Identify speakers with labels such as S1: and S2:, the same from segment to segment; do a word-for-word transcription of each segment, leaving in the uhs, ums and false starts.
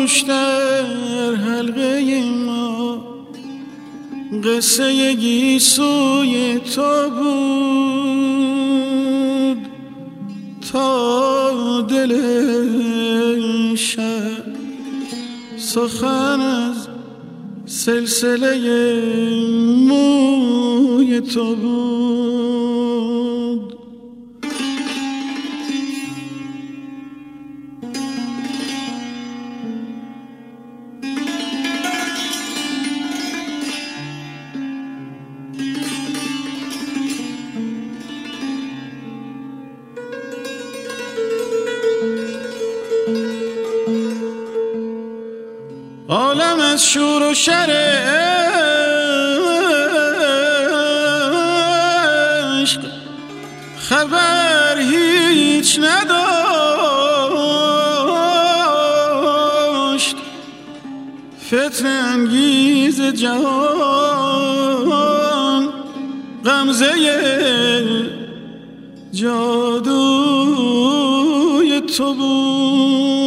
S1: گوش در حلقه ما قصه گیسوی تو بود تا دل شب سخن از سلسله موی تو بود. عالم از شور و شر عشق خبر هیچ نداشت، فتنه انگیز جهان غمزه جادوی تو بود.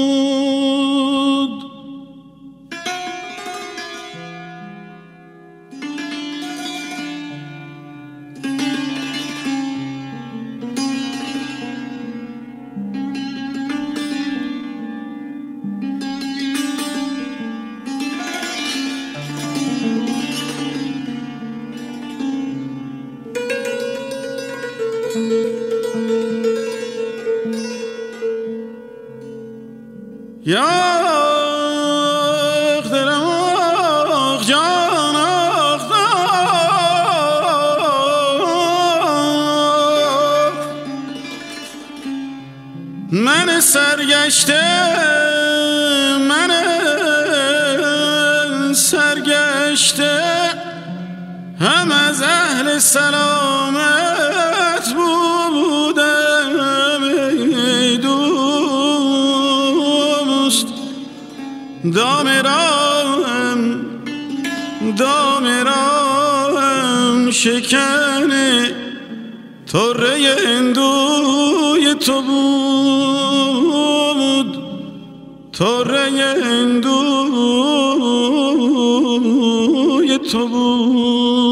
S1: یا دلم آخ جان آخ من سرگشته من سرگشته هم از اهل سلامت بودم ای دوست. دام راهم دام راهم شکنه طره هندوی تو بود، طره هندوی تو بود.